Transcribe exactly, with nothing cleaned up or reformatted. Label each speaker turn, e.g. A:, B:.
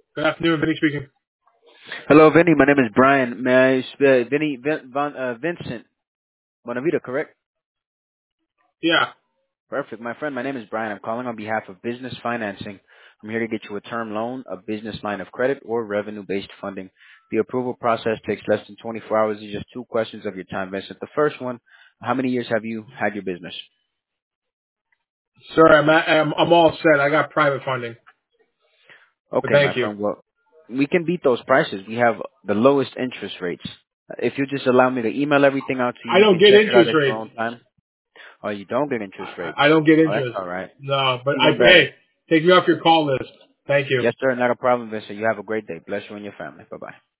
A: Good afternoon, Vinny speaking.
B: Hello, Vinny. My name is Brian. May I spell Vinny Vin, Von, uh, Vincent Bonavita, correct?
A: Yeah.
B: Perfect. My friend, my name is Brian. I'm calling on behalf of Business Financing. I'm here to get you a term loan, a business line of credit, or revenue-based funding. The approval process takes less than twenty-four hours. It's just two questions of your time, Vincent. The first one, how many years have you had your business?
A: Sir, I'm, at, I'm, I'm all set. I got private funding. But
B: Okay, my
A: thank you.
B: friend. Well, we can beat those prices. We have the lowest interest rates. If you just allow me to email everything out to you,
A: I
B: you
A: don't
B: can
A: get
B: check it out
A: interest
B: at your
A: rates.
B: own time. Oh, you don't get interest rates.
A: I, I don't get
B: Oh, that's
A: interest.
B: all right.
A: No, but I,
B: Even better.
A: hey, take me off your call list. Thank you.
B: Yes, sir. Not a problem, Vincent. You have a great day. Bless you and your family. Bye-bye.